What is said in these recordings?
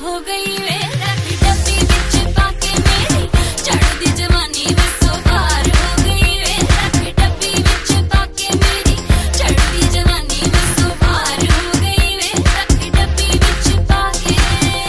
हो गई वे रख डब्बी विच पाके मेरी चढ़दी जवानी बसो पार हो गई वे रख डब्बी विच पाके मेरी चढ़दी जवानी बसो पार हो गई वे रख डब्बी विच पाके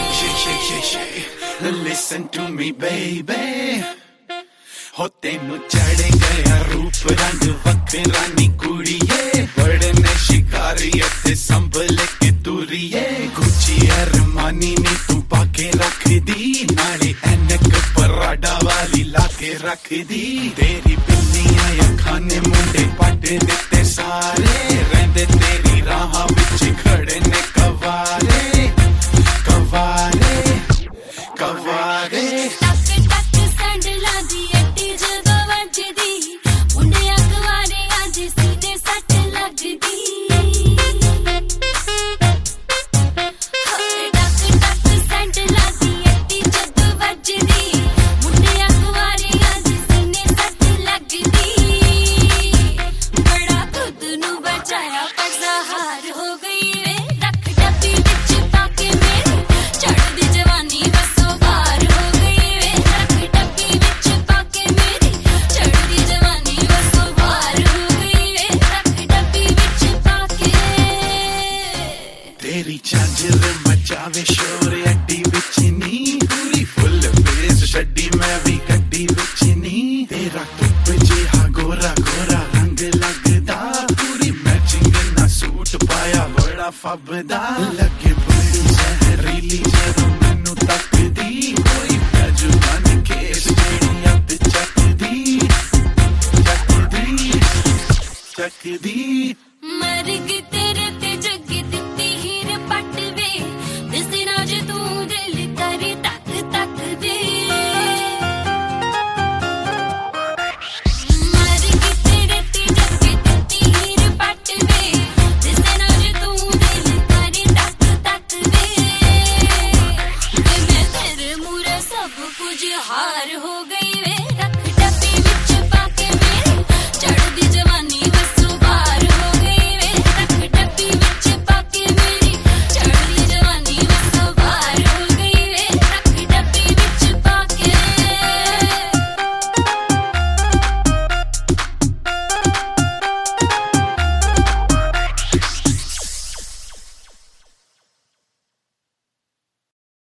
Listen to me baby हो तेनू चढ़े गया रूप रंग वखरा नी कुड़िए बड़े ने शिकारी ते संभल के तुरिए गुची अरमानी नी तू पाके रख दी नाले एनक पराडा वाली लाके रख दी तेरी बिल्लियां अखां ने मुंडे पट दिते सारे रहंदे तेरी राह विच खड़े ने कवारे कवारे कवारे तेरी झांझर मचावे शोर